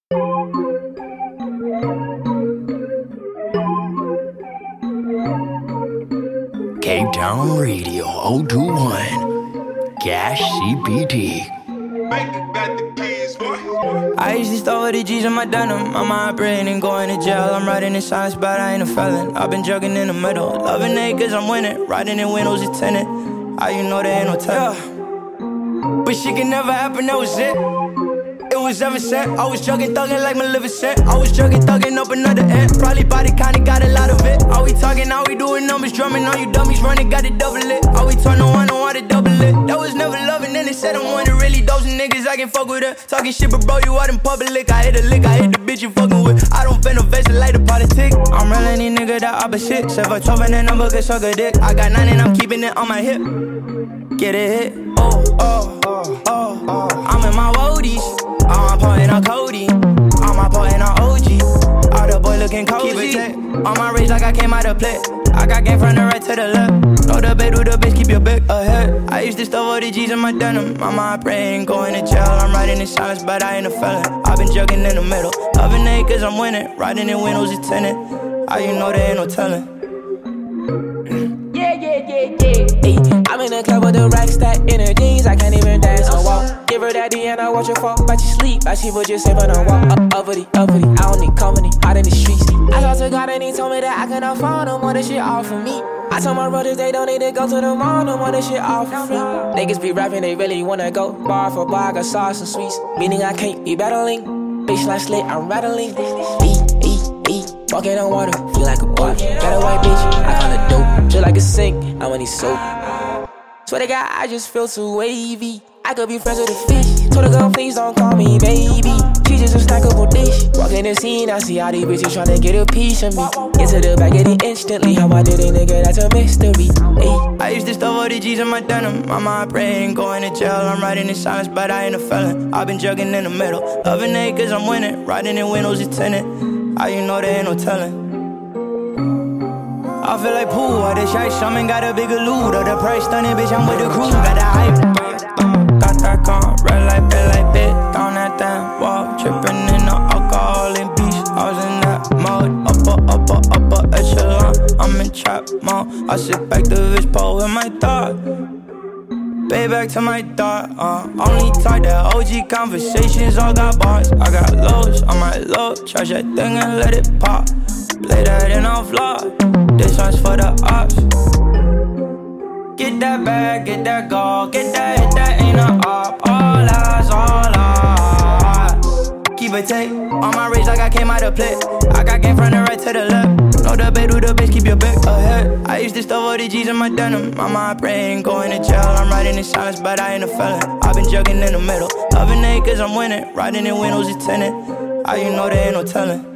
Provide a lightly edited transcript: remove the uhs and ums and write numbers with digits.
Cape Town Radio 021 Cash CPT. I used to store with the G's in my denim. I'm operating and going to jail. I'm riding in silence, but I ain't a felon. I've been jugging in the middle. Loving it cause I'm winning. Riding in windows is tinted. How you know there ain't no telling? Yeah. But shit can never happen, that was it. It was ever set. I was jugging, thugging like Maleficent. I was jugging, thugging up another end. Probably body kinda got a lot of it. All we talking, now we doing numbers, drumming. All you dummies running, got to double it. All we turn on to double it. That was never loving, then they said I'm one of really those niggas I can fuck with her. Talking shit, but bro, you out in public. I hit a lick, I hit the bitch you fucking with. I don't bend no vessel like the politic. I'm real any nigga that opposite. 7 for 12 and the number can suck a dick. I got 9 and I'm keeping it on my hip. Get it hit. I'm in my woadies. I'm putting on Cody. I'm putting on OG. All the boy looking cozy. Keep it tight. On my rage like I came out of play. I got game from the right to the left. No debate with the bitch, keep your back ahead. I used to stuff all the G's in my denim. I'm operating, going to jail. I'm riding in silence, but I ain't a felon. I've been jugging in the middle. Loving it cause I'm winning. Riding in windows is tinted. How you know there ain't no telling? Ay, I'm in the club with the rack stack in her jeans. I can't even dance or walk. Give her that D and I watch her fall. But you sleep, I see what you say, but I walk. Uppity, I don't need company, out in the streets. I talked to God and he told me that I can afford no more, this shit all for me. I told my brothers they don't need to go to the mall no more, this shit all for free. Niggas be rapping, they really wanna go bar for bar, I got sauce and sweets. Meaning I can't be battling. Bitch like slit, I'm rattling. Walking on water, feel like a boy. Got a white bitch, I call it dope. Feel like a sink, I want these soap. Swear to God, I just feel too wavy. I could be friends with a fish. Told her girl, please don't call me baby. She just a snackable dish. Walking the scene, I see all these bitches tryna get a piece of me. Get to the bag, get it instantly. How I did it, nigga, that's a mystery. Ay. I used to stuff all the G's in my denim. I'm operating, going to jail. I'm riding in silence, but I ain't a felon. I've been jugging in the middle. Loving it cause I'm winning. Riding in windows is tinted. How you know there ain't no telling? I feel like Pooh, all this shit, shaman got a bigger loot. All the price stunning, bitch, I'm with the crew. Got that hype, got that con, red like bit, down that damn wall. Tripping in the alcohol and beach, I was in that mode. Upper echelon, I'm in trap mode. I sit back to this pole with my thought. Pay back to my thought, only talk that OG conversations, all got bars. I got lows on my low, charge that thing and let it pop. Play that in off vlog, this one's for the ops. Get that bag, get that gold, get that hit, that ain't a op. All eyes, all eyes. Keep it tight, on my rage like I came out of play. I got game from the right to the left. No debate with the bitch, keep your back ahead. I used to stuff all the G's in my denim. I'm operating, going to jail. I'm riding in silence, but I ain't a felon. I've been jugging in the middle. Loving it cause I'm winning. Riding in windows is tinted. How you know there ain't no telling?